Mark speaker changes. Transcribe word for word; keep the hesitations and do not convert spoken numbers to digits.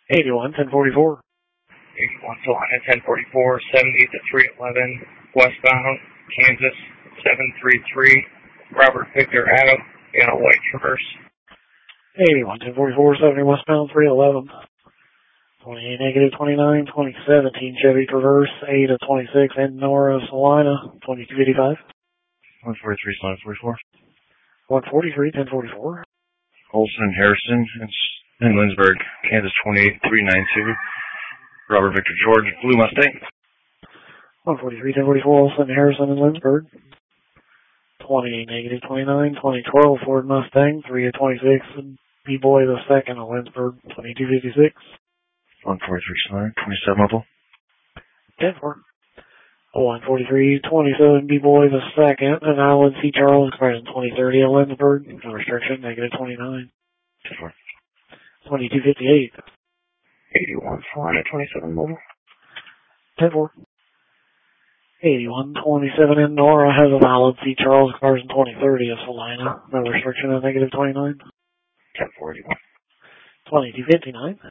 Speaker 1: eighty-one, ten forty-four.
Speaker 2: eighty-one, Salina, ten forty-four, seventy to three eleven, westbound, Kansas, seven three three, Robert Victor Adam, Yellow White Traverse.
Speaker 1: eighty-one, ten forty-four, seventy westbound, three eleven. twenty-eight, negative twenty-nine, twenty seventeen Chevy Traverse, eight to twenty-six, Nora, Salina, twenty-two fifty-five.
Speaker 3: one forty-three, Salina, forty-four.
Speaker 1: one forty-three, ten forty-four.
Speaker 3: Olson, Harrison, in Lindsberg, Kansas, twenty-eight, three ninety-two. Robert Victor George, Blue Mustang.
Speaker 1: one forty-three, ten forty-four, Olson, Harrison, in Lindsberg. twenty-eight, negative twenty-nine, twenty twelve Ford Mustang, three to twenty-six, and B-Boy the second in Lindsberg, twenty-two fifty-six.
Speaker 3: one forty-three, Salina, twenty-seven Opel.
Speaker 1: ten four. one forty-three, twenty-seven B-Boy the second, and Alan C. Charles, Crescent, twenty thirty in Lindsberg, no restriction, negative twenty-nine.
Speaker 3: ten four.
Speaker 1: twenty-two fifty-eight.
Speaker 2: eighty-one, Salina, twenty-seven Mobile.
Speaker 1: ten four. eighty-one, twenty-seven in Nora has an Alan C. Charles, Crescent, twenty thirty of Salina, no restriction, negative twenty-nine.
Speaker 2: ten forty-one.
Speaker 1: twenty-two fifty-nine.